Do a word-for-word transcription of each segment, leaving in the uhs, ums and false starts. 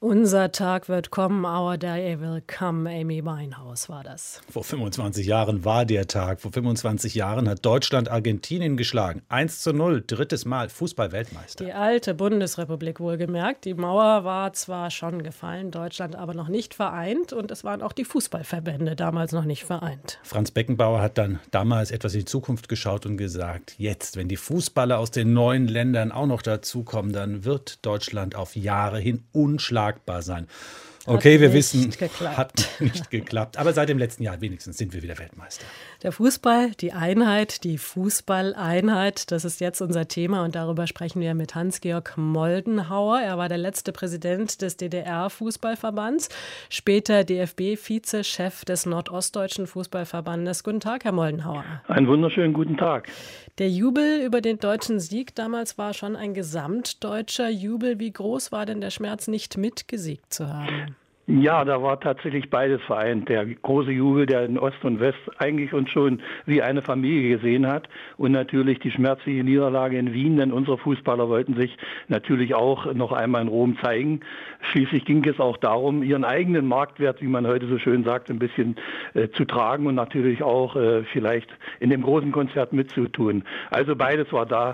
Unser Tag wird kommen, our day will come, Amy Winehouse war das. Vor fünfundzwanzig Jahren war der Tag. Vor fünfundzwanzig Jahren hat Deutschland Argentinien geschlagen. eins zu null, drittes Mal Fußball-Weltmeister. Die alte Bundesrepublik wohlgemerkt. Die Mauer war zwar schon gefallen, Deutschland aber noch nicht vereint. Und es waren auch die Fußballverbände damals noch nicht vereint. Franz Beckenbauer hat dann damals etwas in die Zukunft geschaut und gesagt, jetzt, wenn die Fußballer aus den neuen Ländern auch noch dazukommen, dann wird Deutschland auf Jahre hin unschlagbar sein. Okay, wir wissen, geklappt. hat nicht geklappt. Aber seit dem letzten Jahr wenigstens sind wir wieder Weltmeister. Der Fußball, die Einheit, die Fußballeinheit, das ist jetzt unser Thema und darüber sprechen wir mit Hans-Georg Moldenhauer. Er war der letzte Präsident des D D R-Fußballverbands, später D F B-Vize-Chef des Nordostdeutschen Fußballverbandes. Guten Tag, Herr Moldenhauer. Einen wunderschönen guten Tag. Der Jubel über den deutschen Sieg damals war schon ein gesamtdeutscher Jubel. Wie groß war denn der Schmerz, nicht mitgesiegt zu haben? Ja, da war tatsächlich beides vereint. Der große Jubel, der in Ost und West eigentlich uns schon wie eine Familie gesehen hat. Und natürlich die schmerzliche Niederlage in Wien, denn unsere Fußballer wollten sich natürlich auch noch einmal in Rom zeigen. Schließlich ging es auch darum, ihren eigenen Marktwert, wie man heute so schön sagt, ein bisschen äh, zu tragen und natürlich auch äh, vielleicht in dem großen Konzert mitzutun. Also beides war da.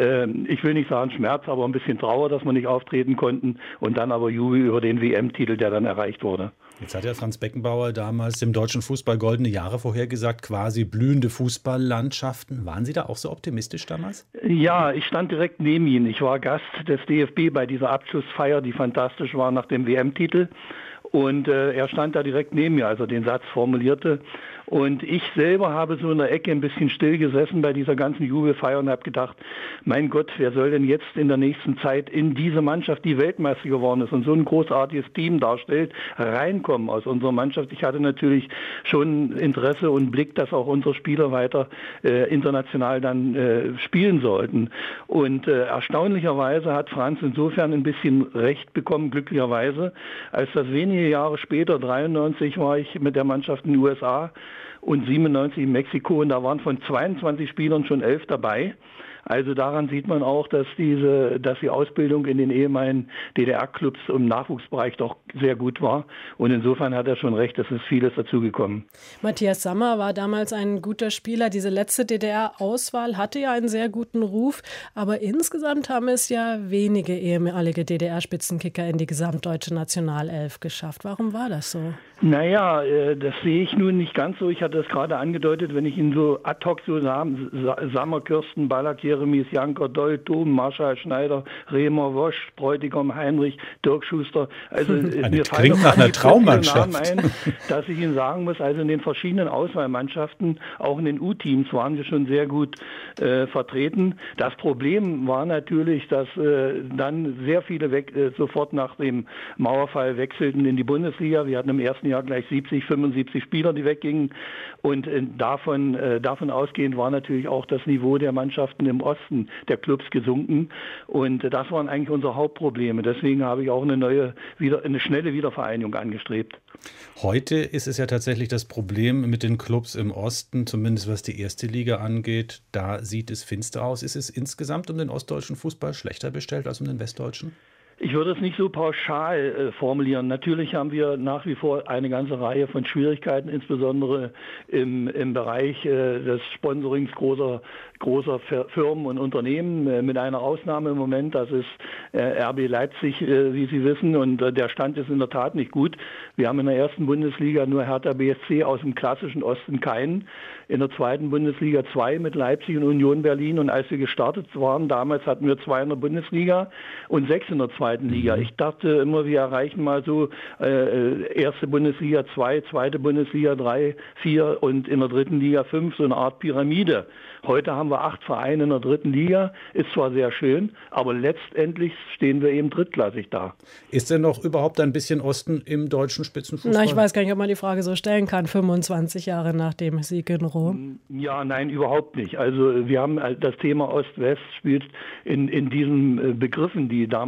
Ich will nicht sagen Schmerz, aber ein bisschen Trauer, dass wir nicht auftreten konnten und dann aber Jubel über den W M-Titel, der dann erreicht wurde. Jetzt hat ja Franz Beckenbauer damals dem deutschen Fußball goldene Jahre vorhergesagt, quasi blühende Fußballlandschaften. Waren Sie da auch so optimistisch damals? Ja, ich stand direkt neben Ihnen. Ich war Gast des D F B bei dieser Abschlussfeier, die fantastisch war nach dem W M-Titel. Und äh, er stand da direkt neben mir, als er den Satz formulierte. Und ich selber habe so in der Ecke ein bisschen still gesessen bei dieser ganzen Jubelfeier und habe gedacht, mein Gott, wer soll denn jetzt in der nächsten Zeit in diese Mannschaft, die Weltmeister geworden ist und so ein großartiges Team darstellt, reinkommen aus unserer Mannschaft. Ich hatte natürlich schon Interesse und Blick, dass auch unsere Spieler weiter äh, international dann äh, spielen sollten. Und äh, erstaunlicherweise hat Franz insofern ein bisschen Recht bekommen, glücklicherweise, als das wenige Jahre später, dreiundneunzig, war ich mit der Mannschaft in den U S A und siebenundneunzig in Mexiko und da waren von zweiundzwanzig Spielern schon elf dabei. Also daran sieht man auch, dass diese, dass die Ausbildung in den ehemaligen D D R-Clubs im Nachwuchsbereich doch sehr gut war. Und insofern hat er schon recht, es ist vieles dazugekommen. Matthias Sammer war damals ein guter Spieler. Diese letzte D D R-Auswahl hatte ja einen sehr guten Ruf. Aber insgesamt haben es ja wenige ehemalige D D R-Spitzenkicker in die gesamtdeutsche Nationalelf geschafft. Warum war das so? Naja, das sehe ich nun nicht ganz so. Ich hatte es gerade angedeutet, wenn ich ihn so ad hoc so nahm, Sammer, Kirsten, Ballack, Jeremies, Janker, Doll, Thom, Marschall, Schneider, Rehmer, Wosch, Bräutigam, Heinrich, Dirk Schuster. Also mir fallen nach einer Traummannschaft. Namen ein, dass ich Ihnen sagen muss, also in den verschiedenen Auswahlmannschaften, auch in den U-Teams waren wir schon sehr gut äh, vertreten. Das Problem war natürlich, dass äh, dann sehr viele weg, äh, sofort nach dem Mauerfall wechselten in die Bundesliga. Wir hatten im ersten Jahr gleich siebzig, fünfundsiebzig Spieler, die weggingen. Und äh, davon, äh, davon ausgehend war natürlich auch das Niveau der Mannschaften im Osten der Clubs gesunken. Und äh, das waren eigentlich unsere Hauptprobleme. Deswegen habe ich auch eine neue, wieder, eine schnelle Wiedervereinigung angestrebt. Heute ist es ja tatsächlich das Problem mit den Clubs im Osten, zumindest was die erste Liga angeht. Da sieht es finster aus. Ist es insgesamt um den ostdeutschen Fußball schlechter bestellt als um den westdeutschen? Ich würde es nicht so pauschal äh, formulieren. Natürlich haben wir nach wie vor eine ganze Reihe von Schwierigkeiten, insbesondere im, im Bereich äh, des Sponsorings großer, großer Firmen und Unternehmen, äh, mit einer Ausnahme im Moment, das ist äh, R B Leipzig, äh, wie Sie wissen, und äh, der Stand ist in der Tat nicht gut. Wir haben in der ersten Bundesliga nur Hertha B S C aus dem klassischen Osten keinen. In der zweiten Bundesliga zwei mit Leipzig und Union Berlin. Und als wir gestartet waren, damals hatten wir zwei in der Bundesliga und sechs in der zweiten Liga. Ich dachte immer, wir erreichen mal so äh, erste Bundesliga zwei, zweite Bundesliga drei, vier und in der dritten Liga fünf, so eine Art Pyramide. Heute haben wir acht Vereine in der dritten Liga, ist zwar sehr schön, aber letztendlich stehen wir eben drittklassig da. Ist denn noch überhaupt ein bisschen Osten im deutschen Spitzenfußball? Na, ich weiß gar nicht, ob man die Frage so stellen kann, fünfundzwanzig Jahre nach dem Sieg in Rom. Ja, nein, überhaupt nicht. Also wir haben das Thema Ost-West spielt in, in diesen Begriffen, die damals so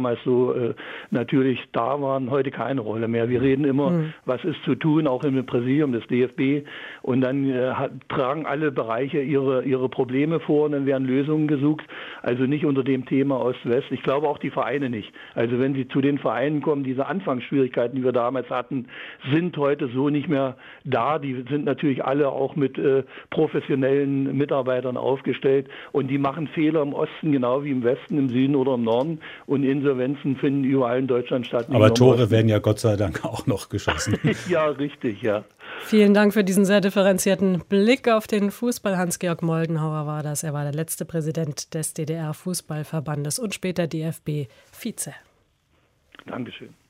so äh, natürlich da waren, heute keine Rolle mehr. Wir reden immer, mhm. was ist zu tun, auch im Präsidium des D F B. Und dann äh, hat, tragen alle Bereiche ihre, ihre Probleme vor und dann werden Lösungen gesucht. Also nicht unter dem Thema Ost-West. Ich glaube auch die Vereine nicht. Also wenn Sie zu den Vereinen kommen, diese Anfangsschwierigkeiten, die wir damals hatten, sind heute so nicht mehr da. Die sind natürlich alle auch mit äh, professionellen Mitarbeitern aufgestellt und die machen Fehler im Osten genau wie im Westen, im Süden oder im Norden und Insolvenzen finden überall in Deutschland statt. Aber Tore werden ja Gott sei Dank auch noch geschossen. Ja, richtig, ja. Vielen Dank für diesen sehr differenzierten Blick auf den Fußball. Hans-Georg Moldenhauer war das. Er war der letzte Präsident des D D R-Fußballverbandes und später D F B-Vize. Dankeschön.